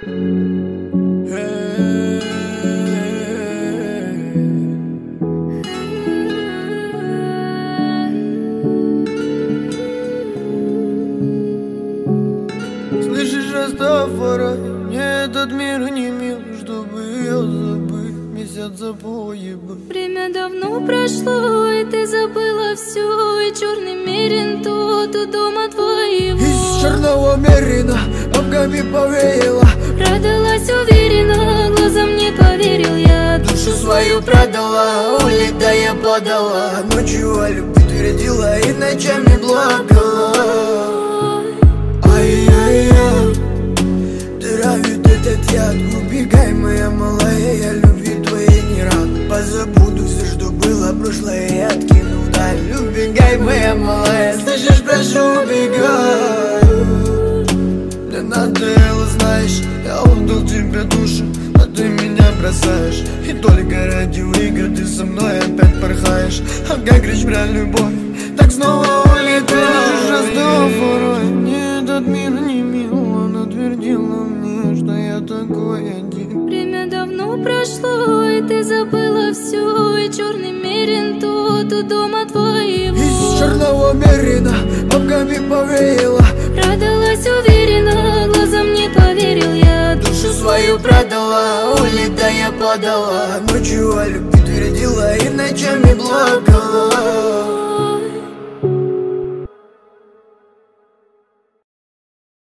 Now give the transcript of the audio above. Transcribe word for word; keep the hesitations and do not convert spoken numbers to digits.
Слышишь, Растафарай, мне этот мир не мил, чтобы ее забыть, месяц запои бы. Время давно прошло, и ты забыла все, и черный мерин тот у дома твоего. Из черного мерина ногами повеяло, продалась уверенно, глазам не поверил я. душу свою продала, улетая подала, ночью о любви твердила и ночами плакала. Ай-яй-яй, травит этот яд, убегай, моя малая, я любви твоей не рад. Позабуду все, что было прошлое, и откину вдаль. Убегай, моя малая, слышишь, прошу, убегай. Мне надоело, знаешь, я отдал тебе душу, а ты меня бросаешь. И только ради игр ты со мной опять порхаешь. А как речь про любовь, так снова улетаешь. Растафарай, мне этот мир не мил, она твердила мне, что я такой один. Время давно прошло, и ты забыла все, и черный мерин тот у дома твоего. Из черного мерина ногами повеяло, продалась уверенно, глазам не поверил я. душу свою продала, улетая подала, ночью о любви твердила и ночами плакала.